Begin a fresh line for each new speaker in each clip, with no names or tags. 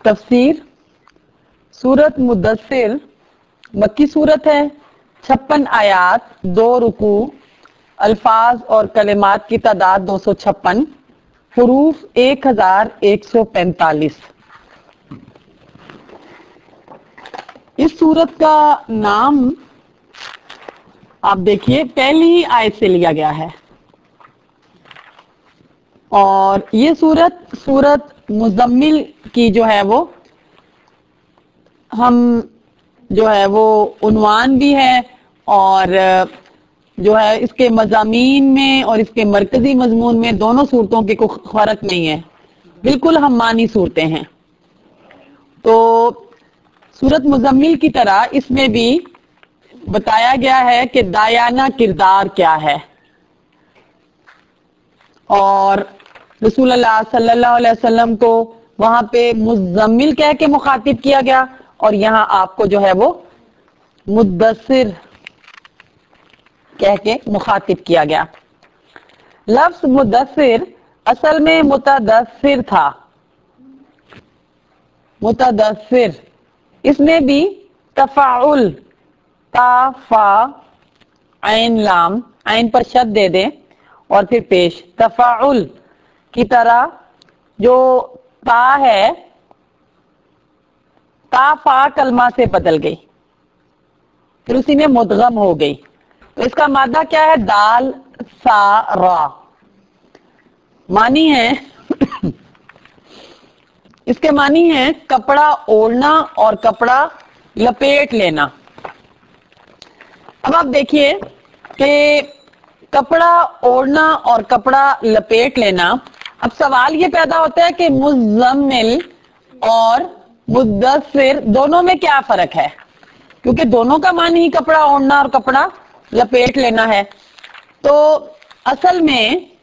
تفسیر سورت مدثر مکی صورت ہے، 56 آیات، 2 رکوع، الفاظ اور کلمات کی تعداد 256، حروف 1145۔ اس صورت کا نام آپ دیکھیے پہلی ہی آیت سے لیا گیا ہے، اور یہ سورت مزمل کی جو ہے وہ ہم جو ہے وہ عنوان بھی ہے، اور جو ہے اس کے مضامین میں اور اس کے مرکزی مضمون میں دونوں صورتوں کے کوئی فرق نہیں ہے، بالکل ہم مانی صورتیں ہیں۔ تو سورت مزمل کی طرح اس میں بھی بتایا گیا ہے کہ دایانہ کردار کیا ہے، اور رسول اللہ صلی اللہ علیہ وسلم کو وہاں پہ مزمل کہہ کے مخاطب کیا گیا، اور یہاں آپ کو جو ہے وہ مدثر کہہ کے مخاطب کیا گیا۔ لفظ مدثر اصل میں متدثر تھا، متدثر، اس میں بھی تفاعل، تا فا عین لام، عین پر شد دے دیں اور پھر پیش، تفاعل کی طرح جو تا ہے، تا فا کلمہ سے بدل گئی، پھر اسی میں مدغم ہو گئی، تو اس کا مادہ کیا ہے؟ دال سا را، معنی ہے اس کے معنی ہے کپڑا اوڑھنا اور کپڑا لپیٹ لینا۔ اب آپ دیکھیے کہ کپڑا اوڑھنا اور کپڑا لپیٹ لینا، اب سوال یہ پیدا ہوتا ہے کہ مزمل اور مدثر دونوں میں کیا فرق ہے، کیونکہ دونوں کا معنی ہی کپڑا اوڑھنا اور کپڑا لپیٹ لینا ہے۔ تو اصل میں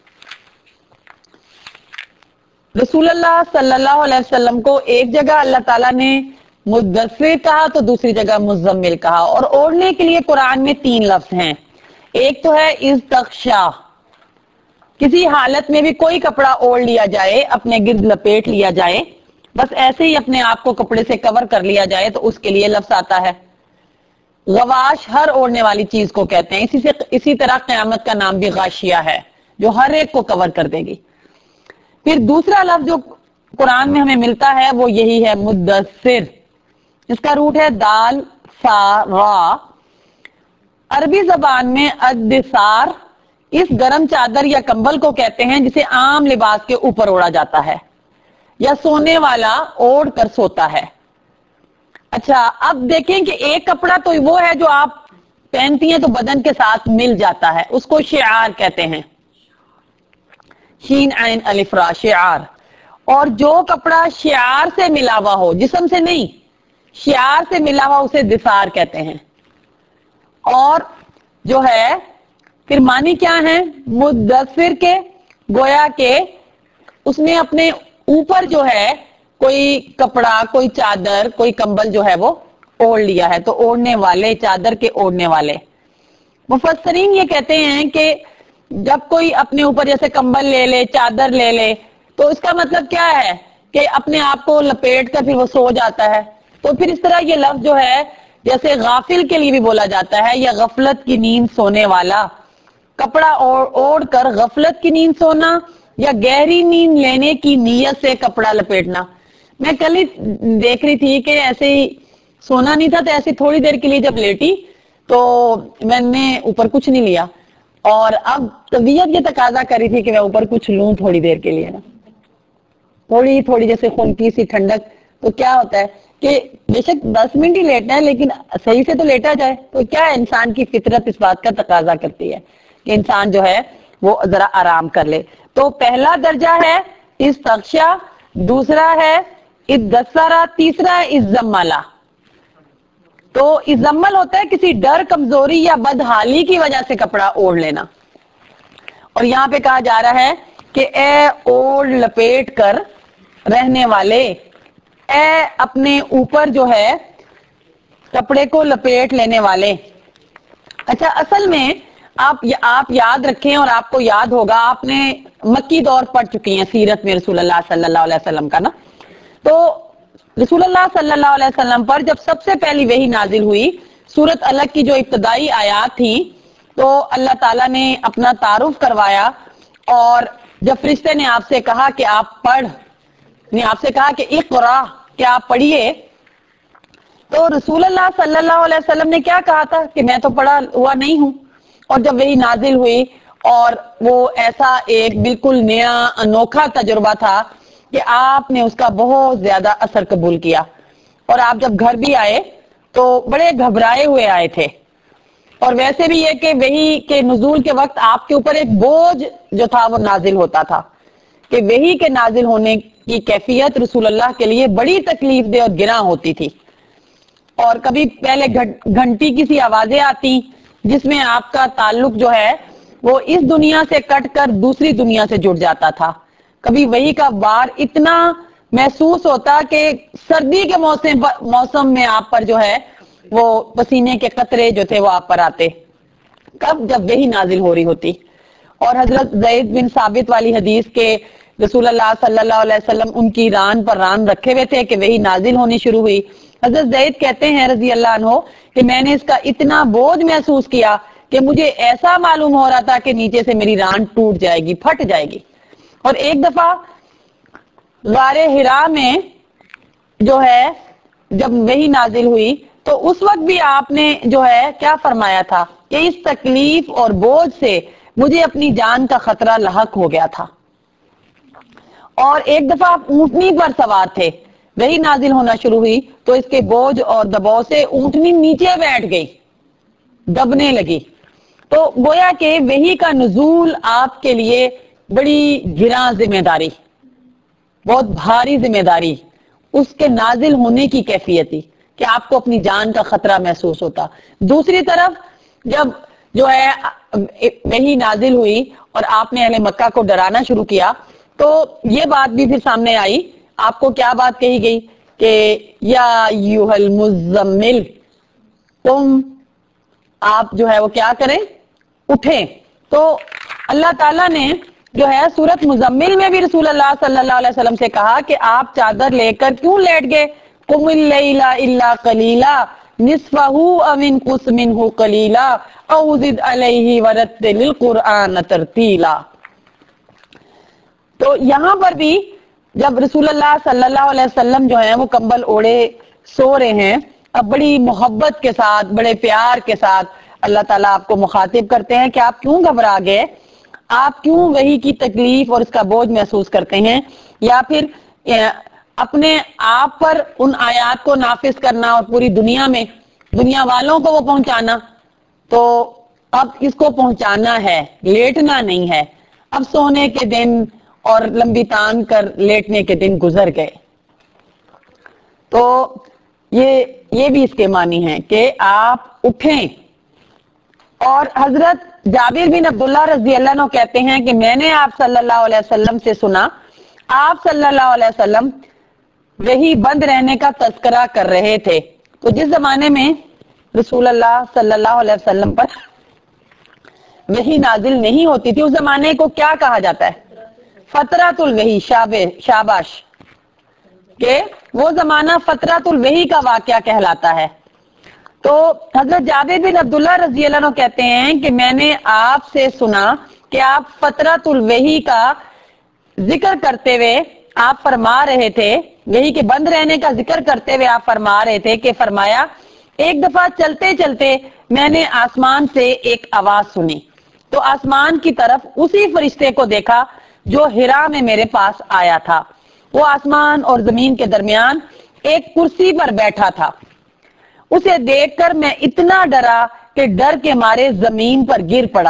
رسول اللہ صلی اللہ علیہ وسلم کو ایک جگہ اللہ تعالیٰ نے مدثر کہا تو دوسری جگہ مزمل کہا، اور اوڑھنے کے لیے قرآن میں 3 لفظ ہیں۔ ایک تو ہے استغشا، کسی حالت میں بھی کوئی کپڑا اوڑھ لیا جائے، اپنے گرد لپیٹ لیا جائے، بس ایسے ہی اپنے آپ کو کپڑے سے کور کر لیا جائے تو اس کے لیے لفظ آتا ہے۔ غواش ہر اوڑھنے والی چیز کو کہتے ہیں، اسی طرح قیامت کا نام بھی غاشیہ ہے، جو ہر ایک کو کور کر دے گی۔ پھر دوسرا لفظ جو قرآن میں ہمیں ملتا ہے وہ یہی ہے مدثر، اس کا روٹ ہے دال سا را۔ عربی زبان میں الدثار اس گرم چادر یا کمبل کو کہتے ہیں جسے عام لباس کے اوپر اوڑھا جاتا ہے یا سونے والا اوڑھ کر سوتا ہے۔ اچھا، اب دیکھیں کہ ایک کپڑا تو وہ ہے جو آپ پہنتی ہیں تو بدن کے ساتھ مل جاتا ہے، اس کو شعار کہتے ہیں، شین عین الف را، شعار۔ اور جو کپڑا شعار سے ملا ہوا ہو، جسم سے نہیں، شعار سے ملا ہوا اسے دثار کہتے ہیں۔ اور جو ہے پھر معنی کیا ہے مدثر کے؟ گویا کہ اس نے اپنے اوپر جو ہے کوئی کپڑا، کوئی چادر، کوئی کمبل جو ہے وہ اوڑھ لیا ہے، تو اوڑھنے والے، چادر کے اوڑھنے والے۔ مفسرین یہ کہتے ہیں کہ جب کوئی اپنے اوپر جیسے کمبل لے لے، چادر لے لے، تو اس کا مطلب کیا ہے کہ اپنے آپ کو لپیٹ کر پھر وہ سو جاتا ہے۔ تو پھر اس طرح یہ لفظ جو ہے جیسے غافل کے لیے بھی بولا جاتا ہے، یا غفلت کی نیند سونے والا، کپڑا اوڑھ کر غفلت کی نیند سونا، یا گہری نیند لینے کی نیت سے کپڑا لپیٹنا۔ میں کل ہی دیکھ رہی تھی کہ ایسے ہی سونا نہیں تھا، تو ایسے تھوڑی دیر کے لیے جب لیٹی تو میں نے اوپر کچھ نہیں لیا، اور اب طبیعت یہ تقاضا کر رہی تھی کہ میں اوپر کچھ لوں تھوڑی دیر کے لیے نا، تھوڑی جیسے خنکی سی ٹھنڈک۔ تو کیا ہوتا ہے کہ بے شک 10 منٹ ہی لیٹنا ہے، لیکن صحیح سے تو لیٹا جائے، تو کیا ہے انسان کی فطرت اس بات کا تقاضا کرتی ہے کہ انسان جو ہے وہ ذرا آرام کر لے۔ تو پہلا درجہ ہے استغشا، دوسرا ہے ادثرا، تیسرا ہے ازملا۔ تو ازمل ہوتا ہے کسی ڈر، کمزوری یا بدحالی کی وجہ سے کپڑا اوڑھ لینا، اور یہاں پہ کہا جا رہا ہے کہ اے اوڑھ لپیٹ کر رہنے والے، اے اپنے اوپر جو ہے کپڑے کو لپیٹ لینے والے۔ اچھا، اصل میں آپ یاد رکھیں، اور آپ کو یاد ہوگا، آپ نے مکی دور پڑھ چکی ہیں سیرت میں رسول اللہ صلی اللہ علیہ وسلم کا نا، تو رسول اللہ صلی اللہ علیہ وسلم پر جب سب سے پہلی وحی نازل ہوئی، سورت الگ کی جو ابتدائی آیات تھی، تو اللہ تعالیٰ نے اپنا تعارف کروایا، اور جب فرشتے نے آپ سے کہا کہ آپ پڑھ، نے آپ سے کہا کہ اقرا، کہ آپ پڑھیے، تو رسول اللہ صلی اللہ علیہ وسلم نے کیا کہا تھا کہ میں تو پڑھا ہوا نہیں ہوں. اور جب وہی نازل ہوئی اور وہ ایسا ایک بالکل نیا انوکھا تجربہ تھا کہ آپ نے اس کا بہت زیادہ اثر قبول کیا، اور آپ جب گھر بھی آئے تو بڑے گھبرائے ہوئے آئے تھے. اور ویسے بھی یہ کہ وحی کے نزول کے وقت آپ کے اوپر ایک بوجھ جو تھا وہ نازل ہوتا تھا، کہ وحی کے نازل ہونے کی کیفیت رسول اللہ کے لیے بڑی تکلیف دہ اور گراں ہوتی تھی. اور کبھی پہلے گھنٹی کی سی آوازیں آتی جس میں آپ کا تعلق جو ہے وہ اس دنیا سے کٹ کر دوسری دنیا سے جڑ جاتا تھا. کبھی وحی کا بار اتنا محسوس ہوتا کہ سردی کے موسم میں آپ پر جو ہے وہ پسینے کے قطرے جو تھے وہ آپ پر آتے. کب؟ جب وحی نازل ہو رہی ہوتی. اور حضرت زید بن ثابت والی حدیث کے رسول اللہ صلی اللہ علیہ وسلم ان کی ران پر ران رکھے ہوئے تھے کہ وہی نازل ہونی شروع ہوئی. حضرت زید کہتے ہیں رضی اللہ عنہ کہ میں نے اس کا اتنا بوجھ محسوس کیا کہ مجھے ایسا معلوم ہو رہا تھا کہ نیچے سے میری ران ٹوٹ جائے گی، پھٹ جائے گی. اور ایک دفعہ غار حرا میں جو ہے جب وہی نازل ہوئی تو اس وقت بھی آپ نے جو ہے کیا فرمایا تھا کہ اس تکلیف اور بوجھ سے مجھے اپنی جان کا خطرہ لاحق ہو گیا تھا. اور ایک دفعہ آپ اونٹنی پر سوار تھے، وہی نازل ہونا شروع ہوئی تو اس کے بوجھ اور دباؤ سے اونٹنی نیچے بیٹھ گئی، دبنے لگی. تو گویا کہ وحی کا نزول آپ کے لیے بڑی گراں ذمہ داری، بہت بھاری ذمہ داری اس کے نازل ہونے کی کیفیت تھی کہ آپ کو اپنی جان کا خطرہ محسوس ہوتا. دوسری طرف جب جو ہے وحی نازل ہوئی اور آپ نے اہل مکہ کو ڈرانا شروع کیا تو یہ بات بھی پھر سامنے آئی. آپ کو کیا بات کہی گئی کہ یا ایھا المزمل، تم آپ جو ہے وہ کیا کریں، اٹھیں. تو اللہ تعالیٰ نے جو ہے سورت مزمل میں بھی رسول اللہ صلی اللہ علیہ وسلم سے کہا کہ آپ چادر لے کر کیوں لیٹ گئے، قم اللیل الا قلیلا نصفہ او انقص منہ قلیلا او زد علیہ ورتل القرآن ترتیلا. تو یہاں پر بھی جب رسول اللہ صلی اللہ علیہ وسلم جو ہیں وہ کمبل اوڑے سو رہے ہیں، اب بڑی محبت کے ساتھ، بڑے پیار کے ساتھ اللہ تعالیٰ آپ کو مخاطب کرتے ہیں کہ آپ کیوں گھبرا گئے، آپ کیوں وحی کی تکلیف اور اس کا بوجھ محسوس کرتے ہیں، یا پھر اپنے آپ پر ان آیات کو نافذ کرنا اور پوری دنیا میں دنیا والوں کو وہ پہنچانا. تو اب اس کو پہنچانا ہے، لیٹنا نہیں ہے. اب سونے کے دن اور لمبی تان کر لیٹنے کے دن گزر گئے. تو یہ بھی اس کے معنی ہیں کہ آپ اٹھیں. اور حضرت جابر بن عبداللہ رضی اللہ عنہ کہتے ہیں کہ میں نے آپ صلی اللہ علیہ وسلم سے سنا، آپ صلی اللہ علیہ وسلم وہی بند رہنے کا تذکرہ کر رہے تھے. تو جس زمانے میں رسول اللہ صلی اللہ علیہ وسلم پر وحی نازل نہیں ہوتی تھی اس زمانے کو کیا کہا جاتا ہے؟ فترۃ الوحی. شاباش، کہ وہ زمانہ فترۃ الوحی کا واقعہ کہلاتا ہے. تو حضرت جابر بن عبداللہ رضی اللہ عنہ کہتے ہیں کہ میں نے آپ سے سنا کہ آپ فترۃ الوحی کا ذکر کرتے ہوئے آپ فرما رہے تھے، وحی کے بند رہنے کا ذکر کرتے ہوئے آپ فرما رہے تھے کہ فرمایا ایک دفعہ چلتے چلتے میں نے آسمان سے ایک آواز سنی تو آسمان کی طرف اسی فرشتے کو دیکھا جو حرا میں میرے پاس آیا تھا. وہ آسمان اور زمین کے درمیان ایک کرسی پر بیٹھا تھا. اسے دیکھ کر میں اتنا ڈرا کہ ڈر کے مارے زمین پر گر پڑا.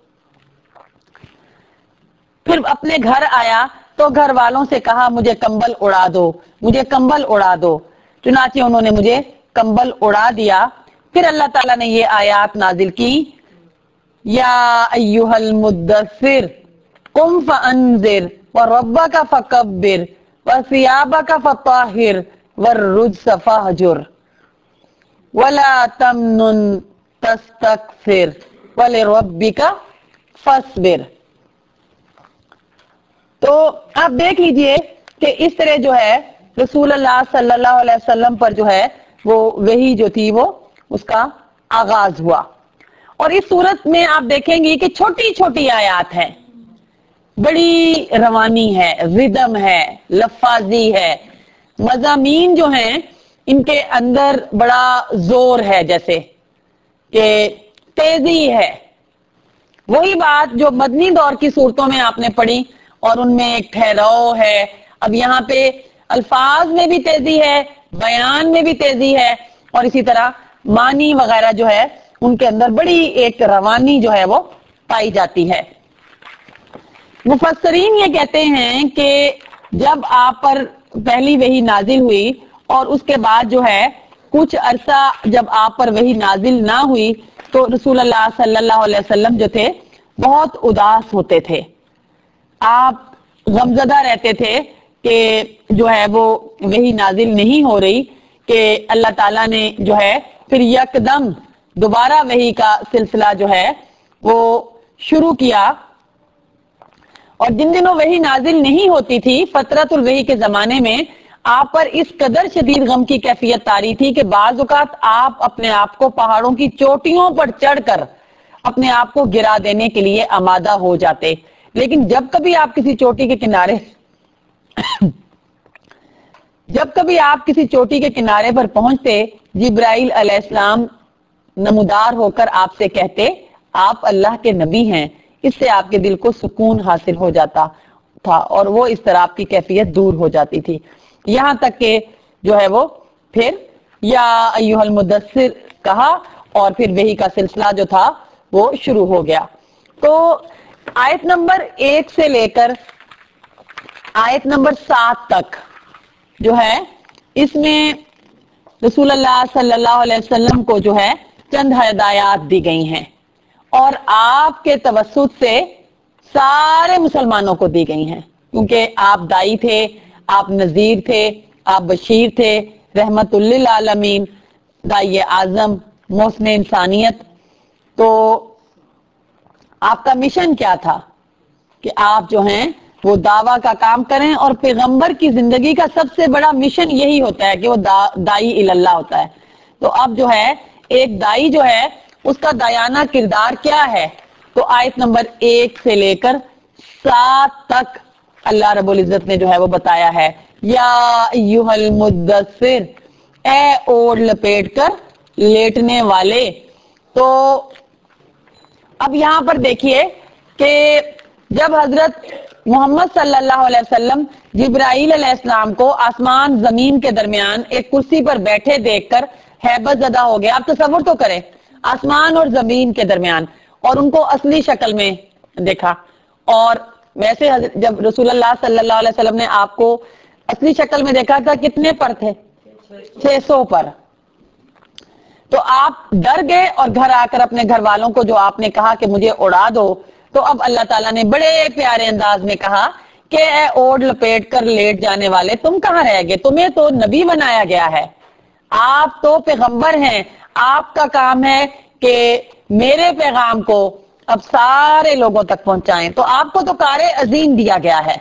پھر اپنے گھر آیا تو گھر والوں سے کہا مجھے کمبل اڑا دو، مجھے کمبل اڑا دو. چنانچہ انہوں نے مجھے کمبل اڑا دیا. پھر اللہ تعالیٰ نے یہ آیات نازل کی، یا ایھا المدثر قم فانذر وربک فکبر وثیابک فطہر والرجز فاہجر ولا تمنن تستکثر ولربک فاصبر. تو آپ دیکھ لیجئے کہ اس طرح جو ہے رسول اللہ صلی اللہ علیہ وسلم پر جو ہے وہ وحی جو تھی وہ اس کا آغاز ہوا. اور اس صورت میں آپ دیکھیں گی کہ چھوٹی چھوٹی آیات ہیں, بڑی روانی ہے, ردم ہے, لفاظی ہے, مضامین جو ہیں ان کے اندر بڑا زور ہے, جیسے کہ تیزی ہے. وہی بات جو مدنی دور کی صورتوں میں آپ نے پڑھی اور ان میں ایک ٹھہراؤ ہے. اب یہاں پہ الفاظ میں بھی تیزی ہے, بیان میں بھی تیزی ہے, اور اسی طرح معنی وغیرہ جو ہے ان کے اندر بڑی ایک روانی جو ہے وہ پائی جاتی ہے. مفسرین یہ کہتے ہیں کہ جب آپ پر پہلی وحی نازل ہوئی اور اس کے بعد جو ہے کچھ عرصہ جب آپ پر وحی نازل نہ ہوئی تو رسول اللہ صلی اللہ علیہ وسلم جو تھے بہت اداس ہوتے تھے. آپ غمزدہ رہتے تھے کہ جو ہے وہ وحی نازل نہیں ہو رہی, کہ اللہ تعالیٰ نے جو ہے پھر یکدم دوبارہ وحی کا سلسلہ جو ہے وہ شروع کیا. اور جن دنوں وحی نازل نہیں ہوتی تھی فترت الوحی کے زمانے میں آپ پر اس قدر شدید غم کی کیفیت طاری تھی کہ بعض اوقات آپ اپنے آپ کو پہاڑوں کی چوٹیوں پر چڑھ کر اپنے آپ کو گرا دینے کے لیے آمادہ ہو جاتے. لیکن جب کبھی آپ کسی چوٹی کے کنارے پر پہنچتے, جبرائیل علیہ السلام نمودار ہو کر آپ سے کہتے آپ اللہ کے نبی ہیں. اس سے آپ کے دل کو سکون حاصل ہو جاتا تھا اور وہ اس طرح آپ کی کیفیت دور ہو جاتی تھی. یہاں تک کہ جو ہے وہ پھر یا ایھا المدثر کہا اور پھر وحی کا سلسلہ جو تھا وہ شروع ہو گیا. تو آیت نمبر 1 سے لے کر آیت نمبر 7 تک جو ہے اس میں رسول اللہ صلی اللہ علیہ وسلم کو جو ہے چند ہدایات دی گئی ہیں اور آپ کے توسط سے سارے مسلمانوں کو دی گئی ہیں, کیونکہ آپ دائی تھے, آپ نذیر تھے, آپ بشیر تھے, رحمت للعالمین, دائی اعظم, محسن انسانیت. تو آپ کا مشن کیا تھا کہ آپ جو ہیں وہ دعویٰ کا کام کریں, اور پیغمبر کی زندگی کا سب سے بڑا مشن یہی ہوتا ہے کہ وہ دائی اللہ ہوتا ہے. تو اب جو ہے ایک دائی جو ہے اس کا دایانہ کردار کیا ہے, تو آیت نمبر 1 سے لے کر 7 تک اللہ رب العزت نے جو ہے وہ بتایا ہے. یا ایھا المدثر, اے اوڑھ لپیٹ کر لیٹنے والے. تو اب یہاں پر دیکھیے کہ جب حضرت محمد صلی اللہ علیہ وسلم جبرائیل علیہ السلام کو آسمان زمین کے درمیان ایک کرسی پر بیٹھے دیکھ کر ہیبت زدہ ہو گیا. آپ تصور تو کریں, آسمان اور زمین کے درمیان, اور ان کو اصلی شکل میں دیکھا. اور ویسے جب رسول اللہ صلی اللہ علیہ وسلم نے آپ کو اصلی شکل میں دیکھا تھا کتنے پر تھے؟ 600 پر. تو آپ ڈر گئے اور گھر آ کر اپنے گھر والوں کو جو آپ نے کہا کہ مجھے اڑا دو, تو اب اللہ تعالیٰ نے بڑے پیارے انداز میں کہا کہ اے اوڑھ لپیٹ کر لیٹ جانے والے, تم کہاں رہ گئے؟ تمہیں تو نبی بنایا گیا ہے, آپ تو پیغمبر ہیں, آپ کا کام ہے کہ میرے پیغام کو اب سارے لوگوں تک پہنچائیں. تو آپ کو تو کار عظیم دیا گیا ہے.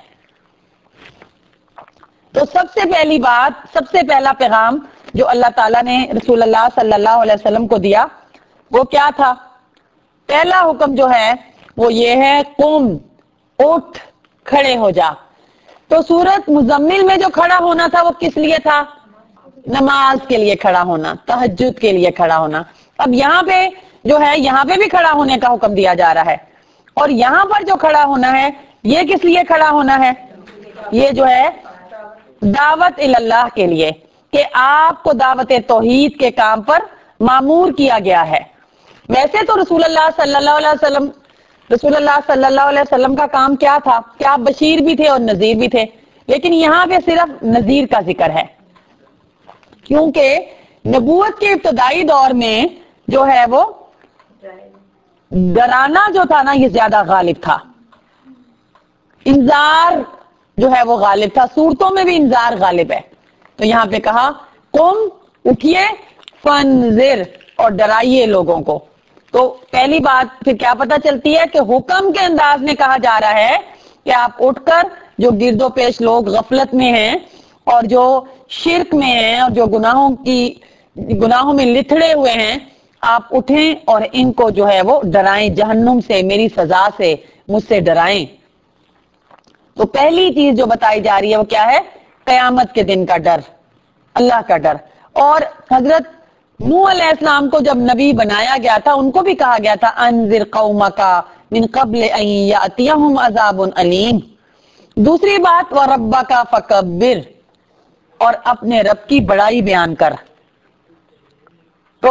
تو سب سے پہلی بات, سب سے پہلا پیغام جو اللہ تعالیٰ نے رسول اللہ صلی اللہ علیہ وسلم کو دیا وہ کیا تھا؟ پہلا حکم جو ہے وہ یہ ہے قم, اٹھ کھڑے ہو جا. تو سورت مزمل میں جو کھڑا ہونا تھا وہ کس لیے تھا؟ نماز کے لیے کھڑا ہونا, تہجد کے لیے کھڑا ہونا. اب یہاں پہ جو ہے یہاں پہ بھی کھڑا ہونے کا حکم دیا جا رہا ہے, اور یہاں پر جو کھڑا ہونا ہے یہ کس لیے کھڑا ہونا ہے؟ یہ جو ہے دعوت اللہ کے لیے, کہ آپ کو دعوت توحید کے کام پر مامور کیا گیا ہے. ویسے تو رسول اللہ صلی اللہ علیہ وسلم کا کام کیا تھا کہ آپ بشیر بھی تھے اور نذیر بھی تھے, لیکن یہاں پہ صرف نذیر کا ذکر ہے, کیونکہ نبوت کے ابتدائی دور میں جو ہے وہ ڈرانا جو تھا نا یہ زیادہ غالب تھا, انذار جو ہے وہ غالب تھا. صورتوں میں بھی انذار غالب ہے. تو یہاں پہ کہا قم, اٹھیے, فانذر, اور ڈرائیے لوگوں کو. تو پہلی بات پھر کیا پتہ چلتی ہے کہ حکم کے انداز میں کہا جا رہا ہے کہ آپ اٹھ کر جو گرد و پیش لوگ غفلت میں ہیں اور جو شرک میں ہیں اور جو گناہوں میں لتھڑے ہوئے ہیں، آپ اٹھیں اور ان کو جو ہے وہ ڈرائیں، جہنم سے، میری سزا سے، مجھ سے ڈرائیں۔ تو پہلی چیز جو بتائی جا رہی ہے وہ کیا ہے؟ قیامت کے دن کا ڈر، اللہ کا ڈر۔ اور حضرت نوح علیہ السلام کو جب نبی بنایا گیا تھا، ان کو بھی کہا گیا تھا انذر قومک من قبل ان یاتیہم عذاب علیم۔ دوسری بات وربک فکبر، اور اپنے رب کی بڑائی بیان کر۔ تو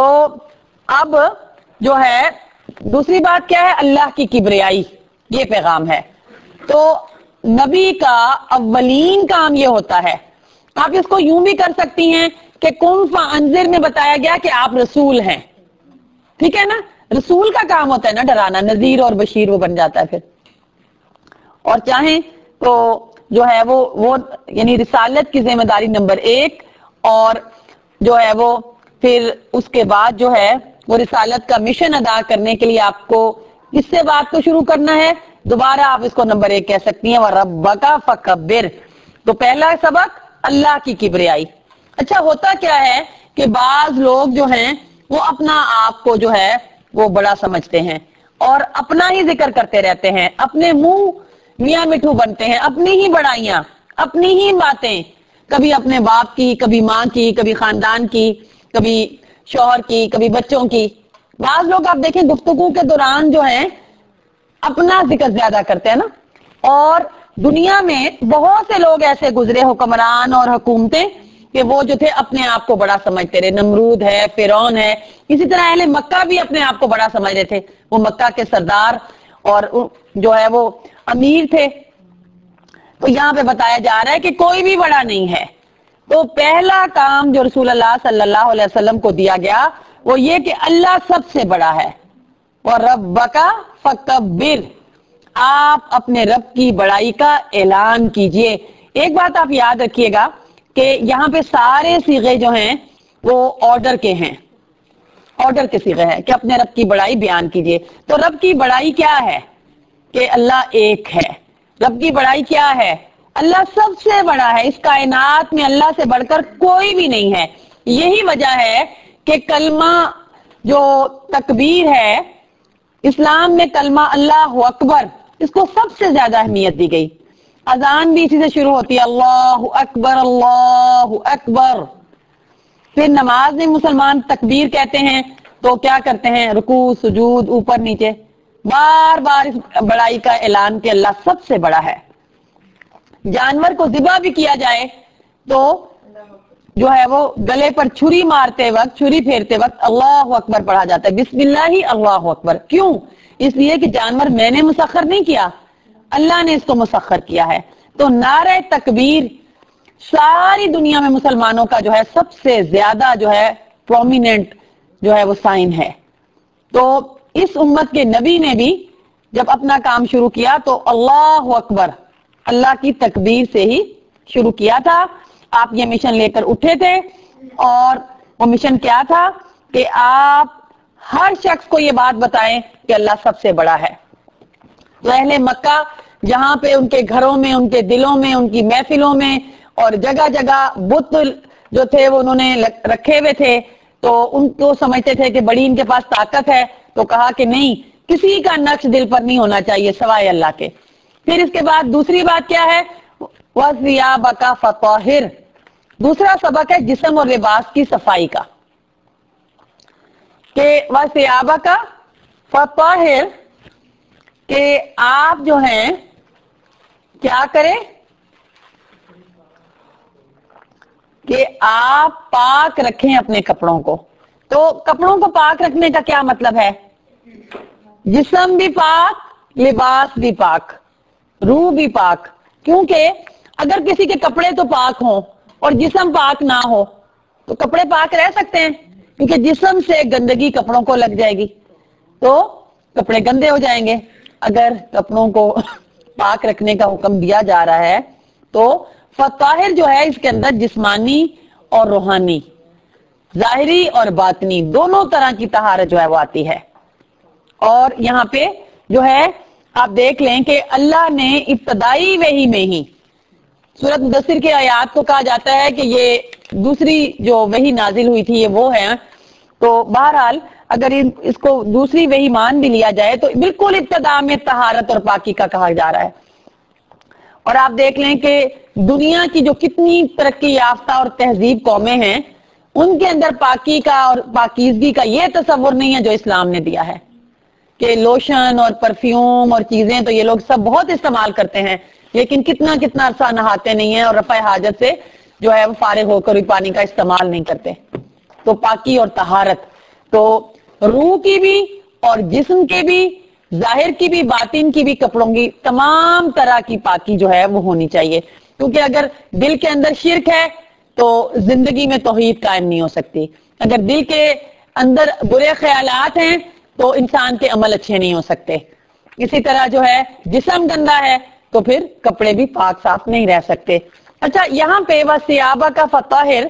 اب جو ہے دوسری بات کیا ہے؟ اللہ کی کبریائی، یہ پیغام ہے۔ تو نبی کا اولین کام یہ ہوتا ہے، آپ اس کو یوں بھی کر سکتی ہیں کہ کن فانذر میں بتایا گیا کہ آپ رسول ہیں، ٹھیک ہے نا؟ رسول کا کام ہوتا ہے نا ڈرانا، نذیر اور بشیر وہ بن جاتا ہے پھر۔ اور چاہیں تو جو ہے وہ یعنی رسالت کی ذمہ داری نمبر 1، اور جو ہے وہ پھر اس کے بعد جو ہے وہ رسالت کا مشن ادا کرنے کے لیے آپ کو کس سے بات کو شروع کرنا ہے؟ دوبارہ آپ اس کو نمبر 1 کہہ سکتی ہیں، وَرَبَّكَ فَكَبِّرْ۔ تو پہلا سبق اللہ کی کبریائی۔ اچھا ہوتا کیا ہے کہ بعض لوگ جو ہیں وہ اپنا آپ کو جو ہے وہ بڑا سمجھتے ہیں اور اپنا ہی ذکر کرتے رہتے ہیں، اپنے منہ میاں مٹھو بنتے ہیں، اپنی ہی بڑائیاں، اپنی ہی باتیں، کبھی اپنے باپ کی، کبھی ماں کی، کبھی خاندان کی، کبھی شوہر کی، کبھی بچوں کی۔ بعض لوگ آپ دیکھیں گفتگو کے دوران جو ہیں اپنا ذکر زیادہ کرتے ہیں نا۔ اور دنیا میں بہت سے لوگ ایسے گزرے، حکمران اور حکومتیں، کہ وہ جو تھے اپنے آپ کو بڑا سمجھتے رہے۔ نمرود ہے، فرعون ہے، اسی طرح اہل مکہ بھی اپنے آپ کو بڑا سمجھ رہے تھے، وہ مکہ کے سردار اور جو ہے وہ امیر تھے۔ تو یہاں پہ بتایا جا رہا ہے کہ کوئی بھی بڑا نہیں ہے۔ تو پہلا کام جو رسول اللہ صلی اللہ علیہ وسلم کو دیا گیا وہ یہ کہ اللہ سب سے بڑا ہے، وَرَبَّكَ فَكَبِّرْ، آپ اپنے رب کی بڑائی کا اعلان کیجئے۔ ایک بات آپ یاد رکھیے گا کہ یہاں پہ سارے صیغے جو ہیں وہ آرڈر کے ہیں، آرڈر کے صیغے ہیں کہ اپنے رب کی بڑائی بیان کیجئے۔ تو رب کی بڑائی کیا ہے؟ کہ اللہ ایک ہے۔ رب کی بڑائی کیا ہے؟ اللہ سب سے بڑا ہے، اس کائنات میں اللہ سے بڑھ کر کوئی بھی نہیں ہے۔ یہی وجہ ہے کہ کلمہ جو تکبیر ہے اسلام میں، کلمہ اللہ اکبر، اس کو سب سے زیادہ اہمیت دی گئی۔ اذان بھی اسی سے شروع ہوتی ہے، اللہ اکبر اللہ اکبر۔ پھر نماز میں مسلمان تکبیر کہتے ہیں تو کیا کرتے ہیں؟ رکوع سجود اوپر نیچے، بار بار اس بڑائی کا اعلان کہ اللہ سب سے بڑا ہے۔ جانور کو ذبح بھی کیا جائے تو جو ہے وہ گلے پر چھری مارتے وقت، چھری پھیرتے وقت اللہ اکبر پڑھا جاتا ہے، بسم اللہ ہی اللہ اکبر۔ کیوں؟ اس لیے کہ جانور میں نے مسخر نہیں کیا، اللہ نے اس کو مسخر کیا ہے۔ تو نعرہ تکبیر ساری دنیا میں مسلمانوں کا جو ہے سب سے زیادہ جو ہے پرومیننٹ جو ہے وہ سائن ہے۔ تو اس امت کے نبی نے بھی جب اپنا کام شروع کیا تو اللہ اکبر، اللہ کی تکبیر سے ہی شروع کیا تھا۔ آپ یہ مشن لے کر اٹھے تھے، اور وہ مشن کیا تھا کہ آپ ہر شخص کو یہ بات بتائیں کہ اللہ سب سے بڑا ہے۔ تو اہل مکہ جہاں پہ ان کے گھروں میں، ان کے دلوں میں، ان کی محفلوں میں اور جگہ جگہ بت جو تھے وہ انہوں نے رکھے ہوئے تھے، تو ان کو سمجھتے تھے کہ بڑی ان کے پاس طاقت ہے، تو کہا کہ نہیں، کسی کا نقش دل پر نہیں ہونا چاہیے سوائے اللہ کے۔ پھر اس کے بعد دوسری بات کیا ہے؟ وَثِيَابَكَ فَطَهِّرْ، دوسرا سبق ہے جسم اور لباس کی صفائی کا، کہ وَثِيَابَكَ فَطَهِّرْ، کہ آپ جو ہیں کیا کریں؟ کہ آپ پاک رکھیں اپنے کپڑوں کو۔ تو کپڑوں کو پاک رکھنے کا کیا مطلب ہے؟ جسم بھی پاک، لباس بھی پاک، روح بھی پاک۔ کیونکہ اگر کسی کے کپڑے تو پاک ہوں اور جسم پاک نہ ہو تو کپڑے پاک رہ سکتے ہیں؟ کیونکہ جسم سے گندگی کپڑوں کو لگ جائے گی تو کپڑے گندے ہو جائیں گے۔ اگر کپڑوں کو پاک رکھنے کا حکم دیا جا رہا ہے تو فطاہر جو ہے اس کے اندر جسمانی اور روحانی، ظاہری اور باطنی دونوں طرح کی طہارت جو ہے وہ آتی ہے۔ اور یہاں پہ جو ہے آپ دیکھ لیں کہ اللہ نے ابتدائی وحی میں ہی سورۃ مدثر کی آیات کو کہا جاتا ہے کہ یہ دوسری جو وحی نازل ہوئی تھی یہ وہ ہے. تو بہرحال اگر اس کو دوسری وحی مان بھی لیا جائے تو بالکل ابتدا میں طہارت اور پاکی کا کہا جا رہا ہے. اور آپ دیکھ لیں کہ دنیا کی جو کتنی ترقی یافتہ اور تہذیب قومیں ہیں ان کے اندر پاکی کا اور پاکیزگی کا یہ تصور نہیں ہے جو اسلام نے دیا ہے کہ لوشن اور پرفیوم اور چیزیں تو یہ لوگ سب بہت استعمال کرتے ہیں لیکن کتنا عرصہ نہاتے نہیں ہیں اور رفع حاجت سے جو ہے وہ فارغ ہو کر پانی کا استعمال نہیں کرتے. تو پاکی اور طہارت تو روح کی بھی اور جسم کے بھی ظاہر کی بھی باطن کی بھی کپڑوں کی تمام طرح کی پاکی جو ہے وہ ہونی چاہیے کیونکہ اگر دل کے اندر شرک ہے تو زندگی میں توحید قائم نہیں ہو سکتی. اگر دل کے اندر برے خیالات ہیں تو انسان کے عمل اچھے نہیں ہو سکتے. اسی طرح جو ہے جسم گندا ہے تو پھر کپڑے بھی پاک صاف نہیں رہ سکتے. اچھا یہاں پہ وَثِيَابَكَ فَطَهِّرْ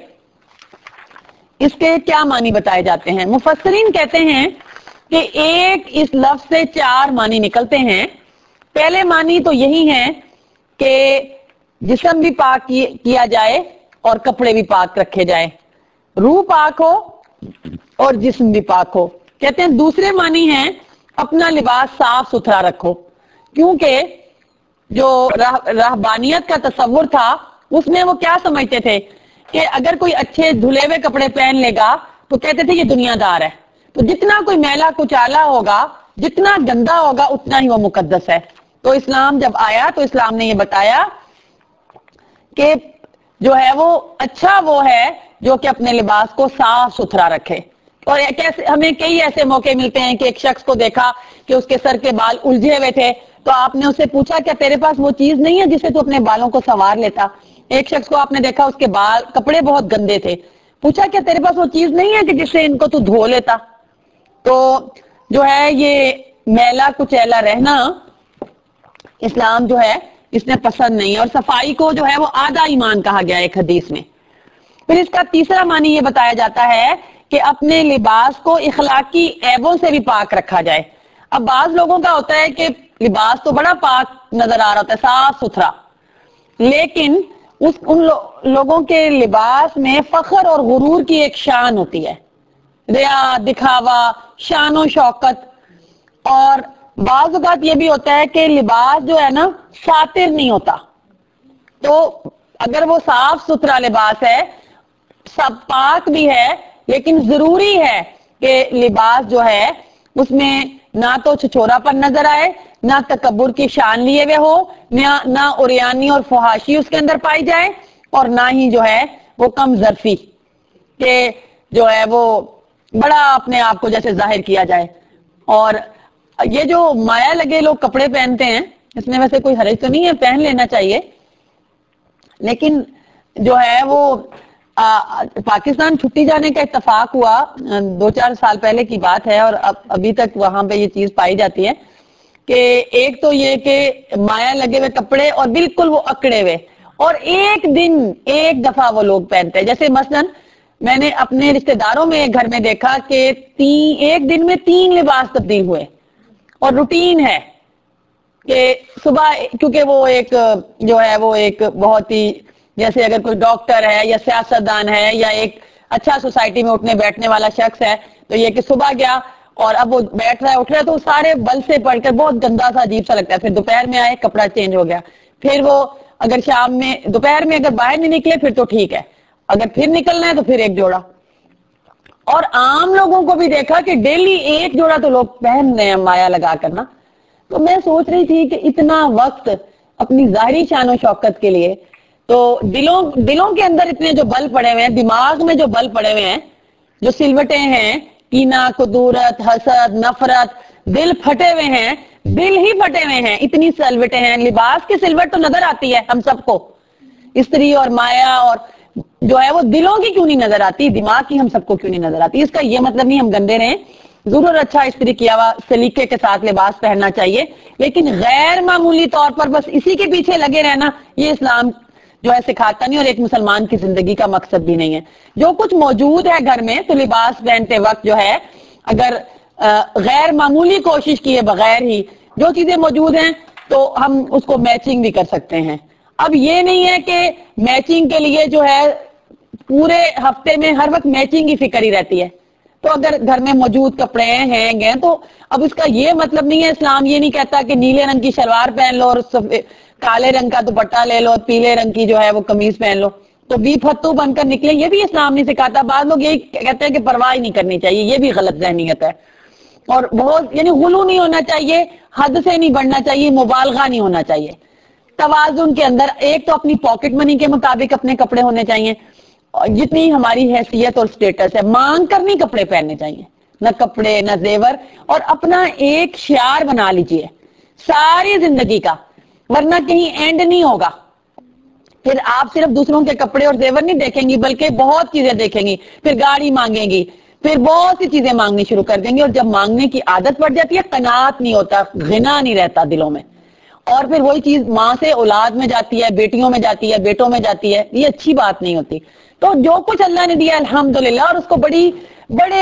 اس کے کیا معنی بتائے جاتے ہیں؟ مفسرین کہتے ہیں کہ ایک اس لفظ سے 4 معنی نکلتے ہیں. پہلے معنی تو یہی ہے کہ جسم بھی پاک کیا جائے اور کپڑے بھی پاک رکھے جائیں, روح پاک ہو اور جسم بھی پاک ہو. کہتے ہیں دوسرے معنی ہیں اپنا لباس صاف ستھرا رکھو کیونکہ جو رہبانیت کا تصور تھا اس میں وہ کیا سمجھتے تھے کہ اگر کوئی اچھے دھلے ہوئے کپڑے پہن لے گا تو کہتے تھے یہ دنیا دار ہے. تو جتنا کوئی میلا کچالا ہوگا جتنا گندا ہوگا اتنا ہی وہ مقدس ہے. تو اسلام جب آیا تو اسلام نے یہ بتایا کہ جو ہے وہ اچھا وہ ہے جو کہ اپنے لباس کو صاف ستھرا رکھے. اور ہمیں کئی ایسے موقع ملتے ہیں کہ ایک شخص کو دیکھا کہ اس کے سر کے بال الجھے ہوئے تھے تو آپ نے اسے پوچھا کیا تیرے پاس وہ چیز نہیں ہے جسے تو اپنے بالوں کو سنوار لیتا. ایک شخص کو آپ نے دیکھا اس کے بال کپڑے بہت گندے تھے, پوچھا کیا تیرے پاس وہ چیز نہیں ہے کہ جس سے ان کو تو دھو لیتا. تو جو ہے یہ میلا کچیلا رہنا اسلام جو ہے اس نے پسند نہیں, اور صفائی کو جو ہے وہ آدھا ایمان کہا گیا ایک حدیث میں. پھر اس کا تیسرا معنی یہ بتایا جاتا ہے کہ اپنے لباس کو اخلاقی عیبوں سے بھی پاک رکھا جائے. اب بعض لوگوں کا ہوتا ہے کہ لباس تو بڑا پاک نظر آ رہا ہوتا ہے صاف ستھرا, لیکن ان لوگوں کے لباس میں فخر اور غرور کی ایک شان ہوتی ہے, ریا, دکھاوا, شان و شوکت. اور بعض اوقات یہ بھی ہوتا ہے کہ لباس جو ہے نا ساتر نہیں ہوتا. تو اگر وہ صاف ستھرا لباس ہے سب پاک بھی ہے لیکن ضروری ہے کہ لباس جو ہے اس میں نہ تو چھچورا پن نظر آئے, نہ تکبر کی شان لیے ہوئے ہو, نہ اوریانی اور فحاشی اس کے اندر پائی جائے, اور نہ ہی جو ہے وہ کم ظرفی کہ جو ہے وہ بڑا اپنے آپ کو جیسے ظاہر کیا جائے. اور یہ جو مایا لگے لوگ کپڑے پہنتے ہیں اس میں ویسے کوئی حرج تو نہیں ہے, پہن لینا چاہیے, لیکن جو ہے وہ پاکستان چھٹی جانے کا اتفاق ہوا 2-4 سال پہلے کی بات ہے, اور ابھی تک وہاں پہ یہ چیز پائی جاتی ہے کہ ایک تو یہ کہ مایا لگے ہوئے کپڑے اور بالکل وہ اکڑے ہوئے, اور ایک دن ایک دفعہ وہ لوگ پہنتے ہیں. جیسے مثلا میں نے اپنے رشتہ داروں میں گھر میں دیکھا کہ ایک دن میں 3 لباس تبدیل ہوئے, اور روٹین ہے کہ صبح کیونکہ وہ ایک جو ہے وہ ایک بہت ہی جیسے اگر کوئی ڈاکٹر ہے یا سیاستدان ہے یا ایک اچھا سوسائٹی میں اٹھنے بیٹھنے والا شخص ہے تو یہ کہ صبح گیا اور اب وہ بیٹھ رہا ہے اٹھ رہا ہے تو سارے بل سے پڑھ کر بہت گندا سا عجیب سا لگتا ہے. پھر دوپہر میں آئے کپڑا چینج ہو گیا, پھر وہ اگر شام میں دوپہر میں اگر باہر نہیں نکلے پھر تو ٹھیک ہے, اگر پھر نکلنا ہے تو پھر ایک جوڑا. اور عام لوگوں کو بھی دیکھا کہ ڈیلی ایک جوڑا تو لوگ پہن رہے ہیں مایا لگا کر نا. تو میں سوچ رہی تھی کہ اتنا وقت اپنی ظاہری شان و شوکت کے لیے, تو دلوں کے اندر اتنے جو بل پڑے ہوئے ہیں, دماغ میں جو بل پڑے ہوئے ہیں, جو سلوٹیں ہیں, کینہ, کدورت, حسد, نفرت, دل پھٹے ہوئے ہیں, دل ہی پھٹے ہوئے ہیں, اتنی سلوٹیں ہیں. لباس کی سلوٹ تو نظر آتی ہے ہم سب کو, استری اور مایا, اور جو ہے وہ دلوں کی کیوں نہیں نظر آتی, دماغ کی ہم سب کو کیوں نہیں نظر آتی. اس کا یہ مطلب نہیں ہم گندے رہیں, ضرور اچھا استری کیا ہوا سلیقے کے ساتھ لباس پہننا چاہیے, لیکن غیر معمولی طور پر بس اسی کے پیچھے لگے رہنا یہ اسلام جو ہے سکھاتا نہیں, اور ایک مسلمان کی زندگی کا مقصد بھی نہیں ہے. جو کچھ موجود ہے گھر میں تو لباس پہنتے وقت جو ہے اگر غیر معمولی کوشش کیے بغیر ہی جو چیزیں موجود ہیں تو ہم اس کو میچنگ بھی کر سکتے ہیں. اب یہ نہیں ہے کہ میچنگ کے لیے جو ہے پورے ہفتے میں ہر وقت میچنگ کی فکر ہی رہتی ہے. تو اگر گھر میں موجود کپڑے ہیں گے تو اب اس کا یہ مطلب نہیں ہے، اسلام یہ نہیں کہتا کہ نیلے رنگ کی شلوار پہن لو اور کالے رنگ کا دوپٹہ لے لو، پیلے رنگ کی جو ہے وہ قمیض پہن لو تو بی پھتو بن کر نکلے. یہ بھی اسلام نہیں سکھاتا. بعض لوگ یہی کہتے ہیں کہ پرواہ ہی نہیں کرنی چاہیے، یہ بھی غلط ذہنیت ہے. اور بہت یعنی غلو نہیں ہونا چاہیے، حد سے نہیں بڑھنا چاہیے، مبالغہ نہیں ہونا چاہیے. توازن کے اندر ایک تو اپنی پاکٹ منی کے مطابق اپنے کپڑے ہونے چاہیے، جتنی ہماری حیثیت اور سٹیٹس ہے. مانگ کر نہیں کپڑے پہننے چاہیے، نہ کپڑے نہ زیور. اور اپنا ایک شعار بنا لیجئے ساری زندگی کا، ورنہ کہیں اینڈ نہیں ہوگا. پھر آپ صرف دوسروں کے کپڑے اور زیور نہیں دیکھیں گی بلکہ بہت چیزیں دیکھیں گی. پھر گاڑی مانگیں گی، پھر بہت سی چیزیں مانگنی شروع کر دیں گے. اور جب مانگنے کی عادت پڑ جاتی ہے قناعت نہیں ہوتا، غنا نہیں رہتا دلوں میں. اور پھر وہی چیز ماں سے اولاد میں جاتی ہے، بیٹیوں میں جاتی ہے، بیٹوں میں جاتی ہے. یہ اچھی بات نہیں ہوتی. تو جو کچھ اللہ نے دیا الحمدللہ، اور اس کو بڑے